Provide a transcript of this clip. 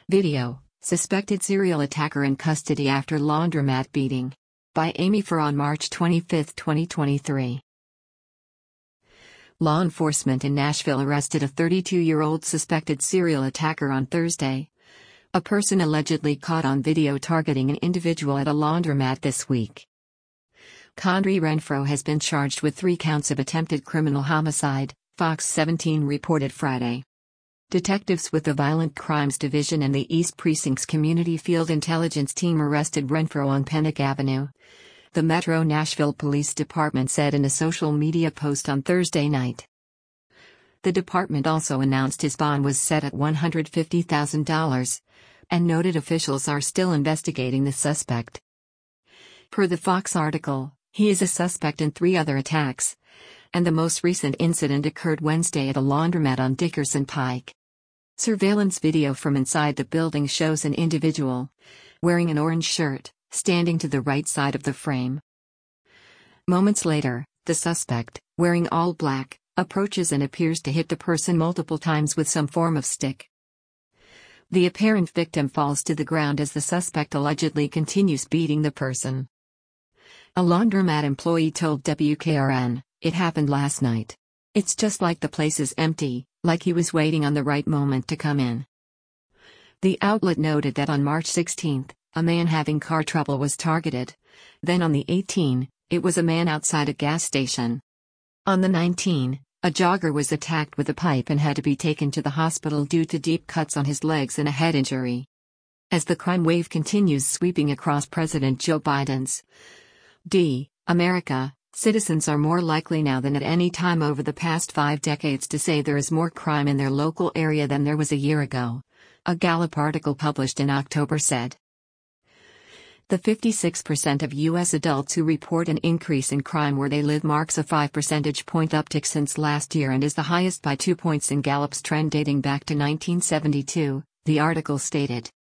Video: Suspected serial attacker in custody after laundromat beating. By Amy Farr on March 25, 2023. Law enforcement in Nashville arrested a 32-year-old suspected serial attacker on Thursday. A person allegedly caught on video targeting an individual at a laundromat this week. Conry Renfro has been charged with 3 counts of attempted criminal homicide, Fox 17 reported Friday. Detectives with the Violent Crimes Division and the East Precinct's Community Field Intelligence Team arrested Renfro on Pennock Avenue, the Metro Nashville Police Department said in a social media post on Thursday night. The department also announced his bond was set at $150,000, and noted officials are still investigating the suspect. Per the Fox article, he is a suspect in 3 other attacks, and the most recent incident occurred Wednesday at a laundromat on Dickerson Pike. Surveillance video from inside the building shows an individual, wearing an orange shirt, standing to the right side of the frame. Moments later, the suspect, wearing all black, approaches and appears to hit the person multiple times with some form of stick. The apparent victim falls to the ground as the suspect allegedly continues beating the person. A laundromat employee told WKRN, "It happened last night. It's just like the place is empty, like he was waiting on the right moment to come in." The outlet noted that on March 16, a man having car trouble was targeted. Then on the 18th, it was a man outside a gas station. On the 19th, a jogger was attacked with a pipe and had to be taken to the hospital due to deep cuts on his legs and a head injury. As the crime wave continues sweeping across President Joe Biden's America, citizens are more likely now than at any time over the past 5 decades to say there is more crime in their local area than there was a year ago, a Gallup article published in October said. The 56% of U.S. adults who report an increase in crime where they live marks a 5 percentage point uptick since last year and is the highest by 2 points in Gallup's trend dating back to 1972, the article stated.